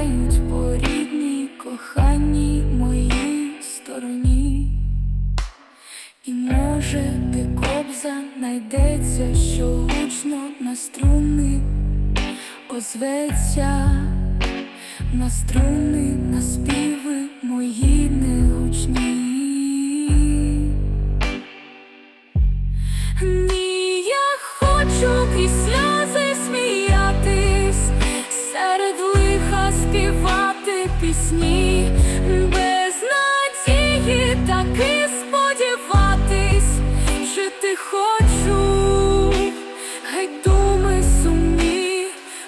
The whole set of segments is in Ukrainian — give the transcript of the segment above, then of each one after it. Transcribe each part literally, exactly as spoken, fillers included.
грають по рідній, коханій моїй стороні. І може ти кобза найдеться, що гучно на струни озветься, на струни, на співи мої негучні. Ні, я хочу крізь сльози сміятись, серед лиха співати пісні, без надії таки сподіватись, жити хочу, гай думи сумні.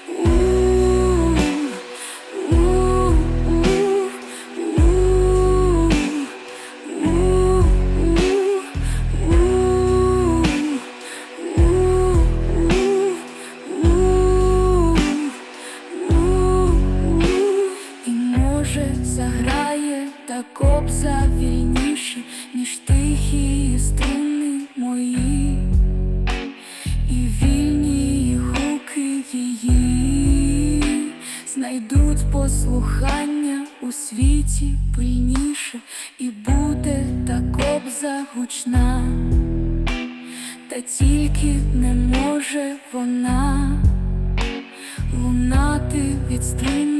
Заграє та кобза вільніше, ніж тихі струни мої, і вільні гуки її знайдуть послухання у світі пильніше, і буде та кобза гучна, та тільки не може вона лунати від струн